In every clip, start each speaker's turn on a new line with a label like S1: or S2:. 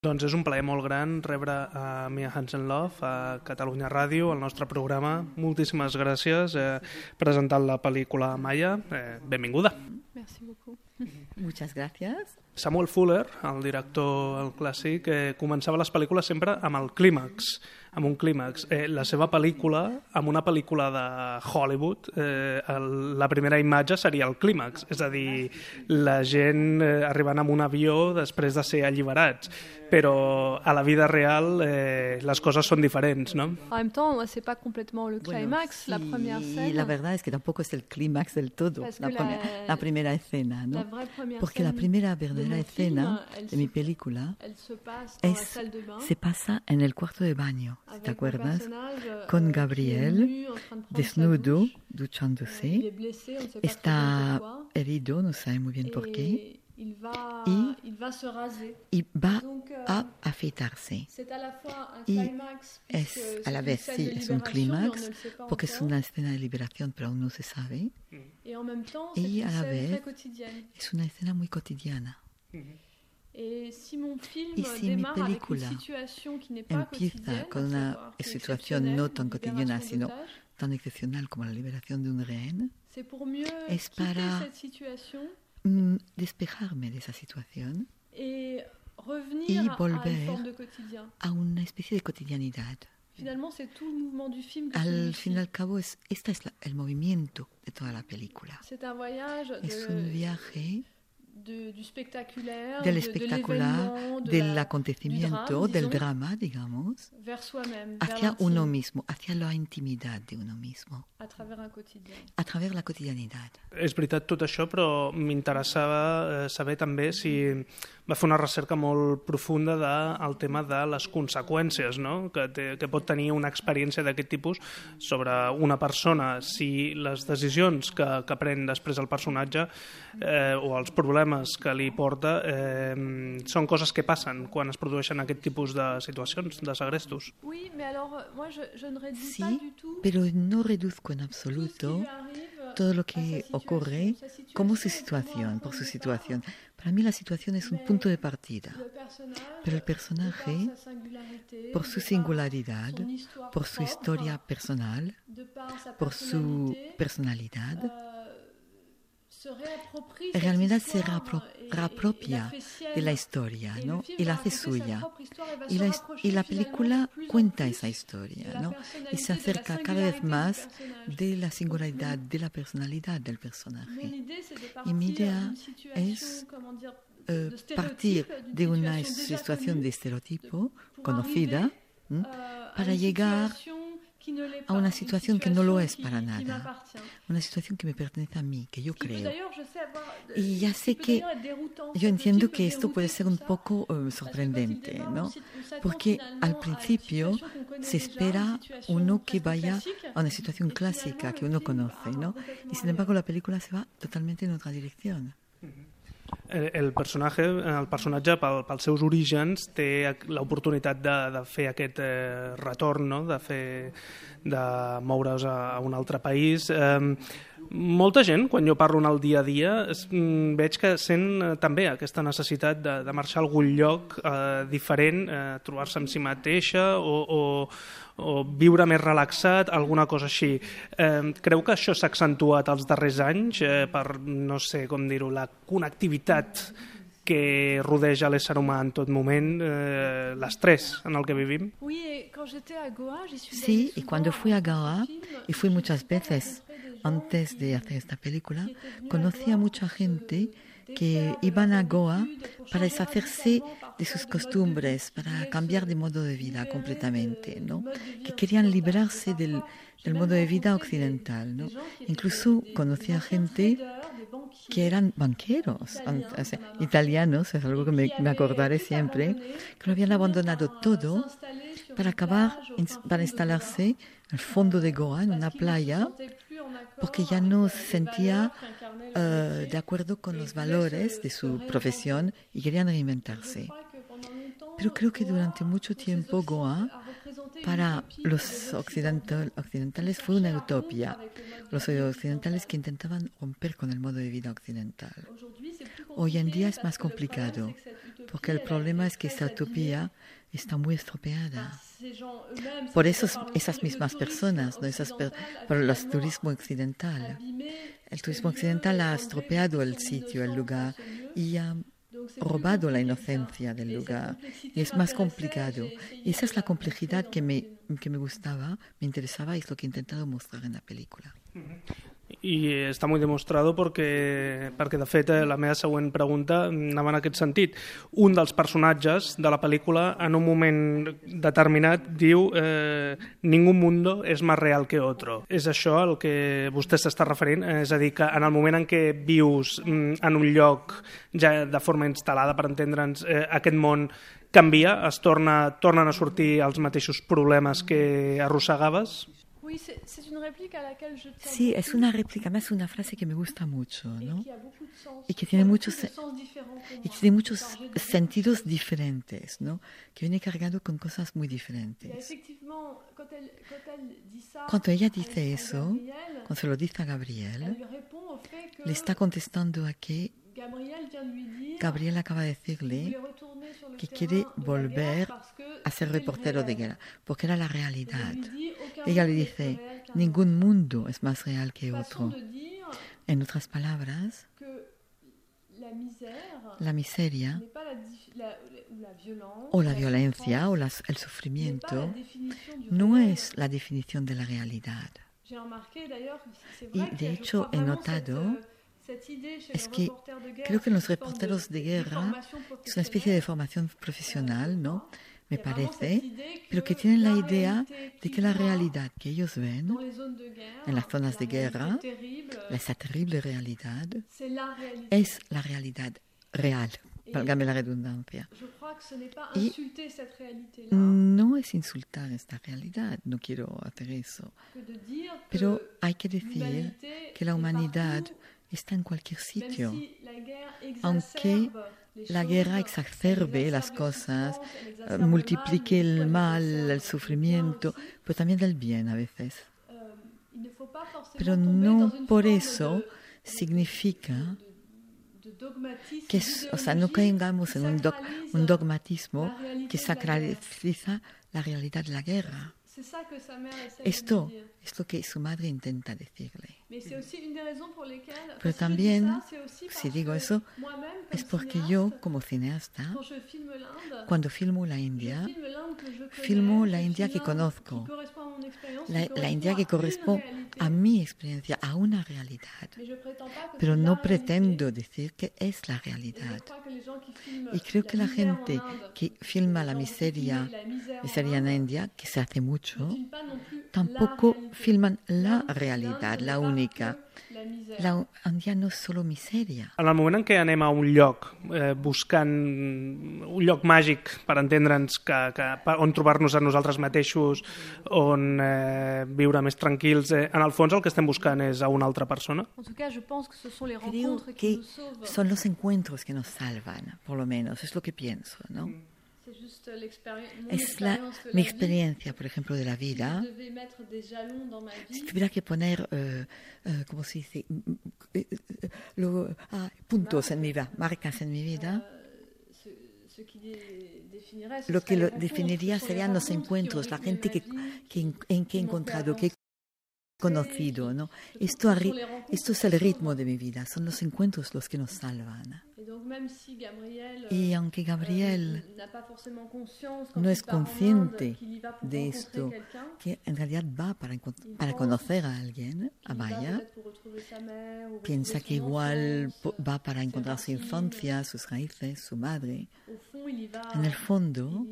S1: Doncs és un plaer molt gran rebre a Mia Hansen-Løf a Catalunya Ràdio, al nostre programa. Moltíssimes gràcies presentant la pel·lícula Maya. Benvinguda.
S2: Merci beaucoup.
S3: Muchas gracias.
S1: Samuel Fuller, el director el clàssic, començava les pel·lícules sempre amb el clímax, amb un clímax. La seva pel·lícula, amb una pel·lícula de Hollywood, la primera imatge seria el clímax, és a dir, la gent arribant amb un avió després de ser alliberats. Però a la vida real les cosas son diferents, ¿no?
S2: En même temps, c'est pas complètement le climax,
S3: sí,
S2: la première scène.
S3: La verdad es que tampoco es el clímax del todo, la primera escena, ¿no? Porque la primera verdadera escena de mi película se pasa en el cuarto de baño, ¿te acuerdas? Con Gabriel, desnudo, duchándose, está herido, no sabe muy bien por qué.
S2: Il va se raser.
S3: Y va a afeitarse.
S2: C'est à la fois un
S3: Y
S2: climax,
S3: es a la vez, sí, es un clímax, porque es una escena de liberación, pero aún no se sabe.
S2: Et en même temps,
S3: Y
S2: c'est
S3: a la
S2: une scène
S3: vez
S2: très quotidienne.
S3: es una escena muy cotidiana.
S2: Et si mon film
S3: Y si mi
S2: démarre avec une
S3: película
S2: situation qui n'est pas
S3: empieza
S2: quotidienne,
S3: con una
S2: c'est
S3: situación no tan
S2: exceptionnel,
S3: cotidiana,
S2: libération
S3: sino
S2: d'otages,
S3: tan excepcional como la liberación de un rehén,
S2: c'est pour mieux
S3: es
S2: quitter
S3: para-
S2: cette situation
S3: despejarme de esa situación
S2: et
S3: y
S2: revenir à une
S3: volver
S2: forme de quotidien.
S3: a una especie de cotidianidad.
S2: Finalement, c'est tout le mouvement du film qui
S3: Al
S2: signifie.
S3: fin y al cabo, este es el movimiento de toda la película.
S2: C'est un voyage
S3: Es un viaje
S2: du spectaculaire,
S3: del
S2: de
S3: espectacular,
S2: l'événement,
S3: del acontecimiento, del drama, digamos,
S2: vers soi-même,
S3: hacia
S2: vers
S3: uno
S2: l'intime,
S3: mismo, hacia la intimidad de uno mismo,
S2: à travers un quotidien.
S3: a través de la cotidianidad.
S1: És veritat tot això, però m'interessava saber també si va fer una recerca molt profunda del tema de les conseqüències, no? que pot tenir una experiència d'aquest tipus sobre una persona, si les decisions que pren després el personatge o els problemes que li porta són coses que passen quan es produeixen aquest tipus de situacions, de segrestos.
S2: Oui, mais alors, moi, je ne réduis
S3: Sí,
S2: pas du tout
S3: pero no reduzco en
S2: tout ce qui
S3: absoluto
S2: lui arrive
S3: todo lo
S2: à sa
S3: que
S2: situation.
S3: ocurre
S2: Sa situation
S3: como su
S2: est pour
S3: situación,
S2: moi
S3: por su
S2: un point de
S3: situación. Para mí la situación es un punto de partida,
S2: départ. Le personnage,
S3: pero el personaje,
S2: de par sa singularité,
S3: por su
S2: de par
S3: singularidad,
S2: son histoire
S3: por su
S2: propre,
S3: historia personal,
S2: de par sa
S3: por su
S2: personnalité,
S3: personalidad,
S2: se réapproprie
S3: en
S2: cette
S3: realidad se
S2: histoire et la
S3: reapropia
S2: fait sienne.
S3: de la historia,
S2: Et
S3: ¿no?
S2: le film
S3: Y la
S2: va
S3: hace
S2: raconter sa
S3: suya.
S2: propre histoire et va
S3: Y
S2: se
S3: la,
S2: rapprocher
S3: y la
S2: finalement
S3: película
S2: de plus en
S3: cuenta
S2: plus
S3: esa
S2: de
S3: historia,
S2: la
S3: ¿no?
S2: personnalité,
S3: Y se
S2: de la
S3: acerca cada vez
S2: singularité
S3: más
S2: du personnage.
S3: de la singularidad, de la personalidad del
S2: Mon
S3: personaje.
S2: idée, c'est de
S3: Y mi
S2: partir
S3: idea
S2: d'une situation,
S3: es
S2: comment dire, de
S3: partir
S2: stéréotype,
S3: de
S2: d'une
S3: una
S2: situation déjà
S3: situación de
S2: connue,
S3: estereotipo
S2: pour
S3: conocida,
S2: arriver,
S3: para
S2: à une
S3: llegar
S2: situation qui ne l'est
S3: a una
S2: pas, une
S3: situación que no lo es
S2: situation
S3: para
S2: qui
S3: nada,
S2: m'appartient.
S3: una situación que me pertenece a mí, que yo
S2: Qui peut
S3: creo.
S2: d'ailleurs, je sais,
S3: Y ya sé
S2: qui peut
S3: que
S2: d'ailleurs être déroutant.
S3: yo
S2: Ce
S3: entiendo
S2: petit
S3: que
S2: peut
S3: esto puede
S2: dérouter
S3: ser
S2: pour
S3: un
S2: ça.
S3: poco
S2: Parce que quand il
S3: sorprendente,
S2: démarre,
S3: ¿no?
S2: on s'attend
S3: Porque
S2: finalement
S3: al
S2: à une
S3: principio
S2: situation qu'on connaît
S3: se
S2: déjà,
S3: espera
S2: une situation
S3: uno que
S2: presque
S3: vaya
S2: classique,
S3: a una situación
S2: et
S3: clásica
S2: finalement,
S3: que
S2: le
S3: uno
S2: film
S3: conoce, ¿no?
S2: complètement
S3: Y sin embargo la película se va totalmente en otra dirección.
S1: El personatge pels seus orígens té l'oportunitat de fer aquest retorn, no? de moure's a un altre país. Molta gent, quan jo parlo en el dia a dia, veig que sent també aquesta necessitat de marxar a algun lloc diferent, trobar-se amb si mateixa o viure més relaxat, alguna cosa així. Creu que això s'ha accentuat els darrers anys per, no sé com dir-ho, la connectivitat que rodeja l'ésser humà en tot moment, l'estrès en el que vivim?
S2: Oui, et quand j'étais à Goa, j'y suis
S3: Sí,
S2: allée
S3: y cuando
S2: souvent
S3: fui a
S2: pour
S3: Goa,
S2: ce film,
S3: y fui muchas
S2: j'ai
S3: veces
S2: rencontré des gens
S3: antes de
S2: qui-
S3: hacer esta película,
S2: qui étaient venus à
S3: conocí a
S2: Goa
S3: mucha
S2: pour se
S3: gente que
S2: défaire de
S3: iban a
S2: leurs
S3: Goa
S2: habitudes, pour
S3: para
S2: changer
S3: deshacerse
S2: radicalement
S3: de
S2: parfois
S3: sus
S2: de mode de
S3: costumbres,
S2: vie,
S3: para
S2: voulaient
S3: cambiar
S2: se
S3: de modo de vida
S2: libérer
S3: completamente,
S2: du
S3: ¿no?
S2: mode de vie
S3: Que querían
S2: occidental.
S3: librarse
S2: Et
S3: del
S2: parfois, j'ai
S3: modo
S2: même
S3: de vida
S2: rencontré
S3: occidental, ¿no?
S2: des gens qui étaient
S3: Incluso
S2: des
S3: conocí a
S2: anciens
S3: gente
S2: traders, des banquiers,
S3: que eran banqueros,
S2: Italianos,
S3: o sea,
S2: ça m'a marqué.
S3: italianos, es algo que me
S2: qui
S3: acordaré
S2: avaient tout
S3: siempre,
S2: abandonné
S3: que lo habían abandonado
S2: pour
S3: todo
S2: s'installer sur
S3: para
S2: une
S3: acabar,
S2: plage au fin fond
S3: para
S2: de
S3: instalarse al fondo de Goa, en
S2: Goa,
S3: una
S2: parce qu'ils ne se
S3: playa,
S2: sentaient plus en accord
S3: porque ya
S2: avec
S3: no
S2: les
S3: se sentía
S2: valeurs qu'incarnait leur métier.
S3: de acuerdo con
S2: et
S3: los
S2: voulaient
S3: valores
S2: se
S3: de su
S2: réinventer.
S3: profesión y querían
S2: Je
S3: reinventarse.
S2: crois que pendant longtemps,
S3: Pero creo que
S2: Goa,
S3: durante mucho
S2: pour ces
S3: tiempo Goa,
S2: a représenté une
S3: para
S2: utopie
S3: los
S2: des Occidentaux.
S3: occidentales
S2: Qui
S3: fue una
S2: cherchaient à rompre
S3: utopía.
S2: avec le mode de
S3: Los
S2: vie
S3: occidentales que
S2: occidental.
S3: intentaban romper con el modo de vida occidental.
S2: Aujourd'hui, c'est plus
S3: Hoy en
S2: compliqué
S3: día es
S2: parce
S3: más
S2: que le problème,
S3: complicado,
S2: c'est que cette
S3: porque el problema es que esta utopía está muy estropeada. Por eso esas mismas personas, ¿no? Por el turismo occidental. El turismo occidental ha estropeado el sitio, el lugar, y ha robado la inocencia del lugar. Y es más complicado. Y esa es la complejidad que me gustaba, me interesaba, y es lo que he intentado mostrar en la película.
S1: I està molt demostrat perquè de fet la meva següent pregunta anava en aquest sentit. Un dels personatges de la pel·lícula en un moment determinat diu ningún mundo es más real que otro. És això el que vostè s'està referint? És a dir, que en el moment en què vius en un lloc ja de forma instal·lada, per entendre'ns, aquest món canvia, tornen a sortir els mateixos problemes que arrossegaves?
S3: Sí, es una réplica, más una frase que me gusta mucho, ¿no? Y que tiene muchos sentidos diferentes, ¿no? Que viene cargado con cosas muy diferentes. Cuando ella dice eso, cuando se lo dice a Gabriel, le está contestando a que Gabriel acaba de decirle que quiere volver a ser reportero de guerra, porque era la realidad. Ella le dice, ningún mundo es más real que otro. En otras palabras, la miseria o la violencia o el sufrimiento no es la definición de la realidad. Y de hecho he notado es que creo que los reporteros de guerra es una especie de formación profesional, ¿no? Me parece, pero que tienen la idea de que la realidad que ellos ven en las zonas de guerra, esa terrible realidad, es la realidad real, válgame la redundancia. Y no es insultar esta realidad, no quiero hacer eso, pero hay que decir que la humanidad está en cualquier sitio, aunque la guerra exacerbe las cosas, multiplique el mal, el sufrimiento, pero también el bien a veces. Pero no por eso significa que, o sea, no caigamos en un dogmatismo que sacraliza la realidad de la guerra. Esto es lo que su madre intenta decirle. Pero también, si digo eso, es porque yo, como cineasta, cuando filmo la India que conozco, la India que corresponde a mi experiencia, a una realidad. Pero no pretendo decir que es la realidad. Y creo que la gente que filma la miseria en la India, que se hace mucho, tampoco filman la realidad, la única. La India no és solo misèria.
S1: En el moment en què anem a un lloc buscant un lloc màgic, per entendre'ns, on trobar-nos a nosaltres mateixos, on viure més tranquils, en el fons el que estem buscant és a una altra persona?
S3: Creo que son los encuentros que nos salvan, por lo menos, es lo que pienso, ¿no? Es mi experiencia, por ejemplo, de la vida. Si tuviera que poner, ¿cómo se dice? Puntos en mi vida, marcas en mi vida, lo que lo definiría serían los encuentros, la gente que he encontrado, que he conocido, ¿no? Esto es el ritmo de mi vida, son los encuentros los que nos salvan. Y aunque Gabriel no es consciente de esto, que en realidad va para conocer a alguien, a Maya, piensa que igual va para encontrar su infancia, sus raíces, su madre. En el fondo,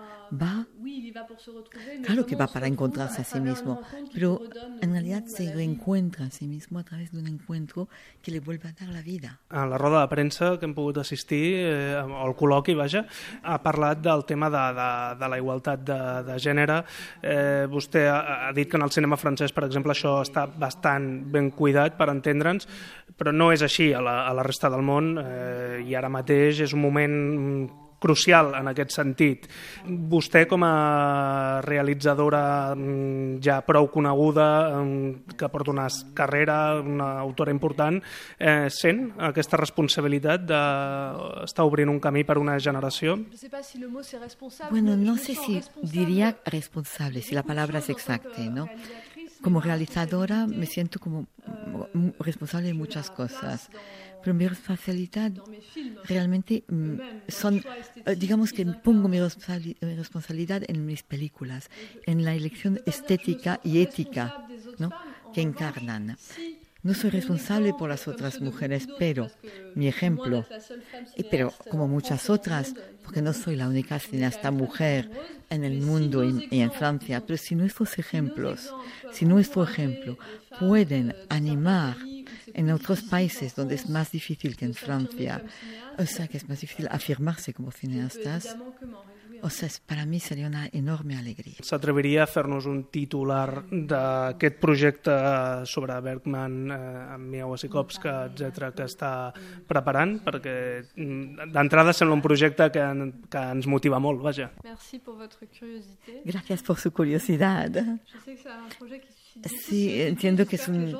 S3: claro que va para encontrarse a sí mismo, pero en realidad se reencuentra a sí mismo a través de un encuentro que le vuelve a dar la vida.
S1: A la roda de premsa que hem pogut assistir, al col·loqui, vaja, ha parlat del tema de la igualtat de gènere. Vostè ha dit que en el cinema francès, per exemple, això està bastant ben cuidat, per entendre'ns, però no és així a la resta del món, i ara mateix és un moment crucial en aquest sentit. Vostè, com a realitzadora ja prou coneguda, que porta una carrera, una autora important, sent aquesta responsabilitat d'estar obrint un camí per una generació?
S3: Bueno, no sé si diría responsable, si la palabra es exacta, ¿no? Como realizadora me siento como responsable de muchas cosas, pero mi responsabilidad realmente son, digamos que pongo mi responsabilidad en mis películas, en la elección estética y ética, ¿no?, que encarnan. No soy responsable por las otras mujeres, pero mi ejemplo, pero como muchas otras, porque no soy la única cineasta mujer en el mundo y en Francia, pero si nuestros ejemplos, si nuestro ejemplo pueden animar en otros países donde es más difícil que en Francia, o sea, que es más difícil afirmarse como cineastas, o sea, para mi seria una enorme alegria.
S1: S'atreviria a fer-nos un titular d'aquest projecte sobre Bergman, amb Mia Wasikowska, etc., que està preparant? Perquè d'entrada sembla un projecte que ens motiva molt, vaja.
S2: Merci por votre curiosité.
S3: Gracias por su curiosidad.
S2: Je sais que c'est un projet qui
S3: Sí, entiendo que es un...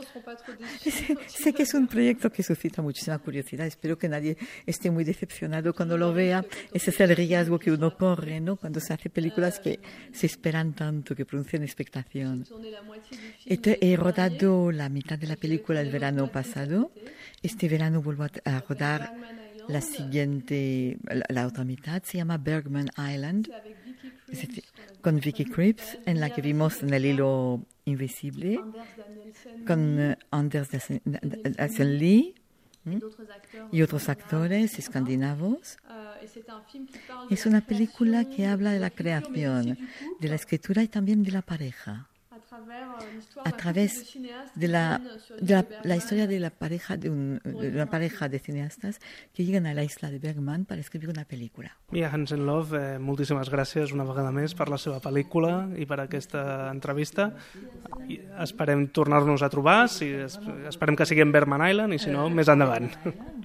S3: Sé que es un proyecto que suscita muchísima curiosidad. Espero que nadie esté muy decepcionado cuando lo vea. Ese es el riesgo que uno corre, ¿no?, cuando se hace películas que se esperan tanto, que producen expectación. He rodado la mitad de la película el verano pasado. Este verano vuelvo a rodar la siguiente, la otra mitad. Se llama Bergman Island, con Vicky Krieps, en la que vimos En el hilo invisible, con Anders Danielsen Lee y otros actores escandinavos. Es una película que habla de la creación, de la escritura y también de la pareja, a través de la historia de la pareja de una pareja de cineastas que llegan a la isla de Bergman para escribir una película.
S1: Mia Hansen-Løve, moltíssimes gràcies una vegada més per la seva pel·lícula i per aquesta entrevista. I esperem tornar-nos a trobar, esperem que sigui en Bergman Island i si no, més endavant.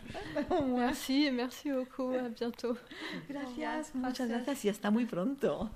S2: Merci beaucoup, à bientôt.
S3: Gracias, muchas gracias y hasta muy pronto.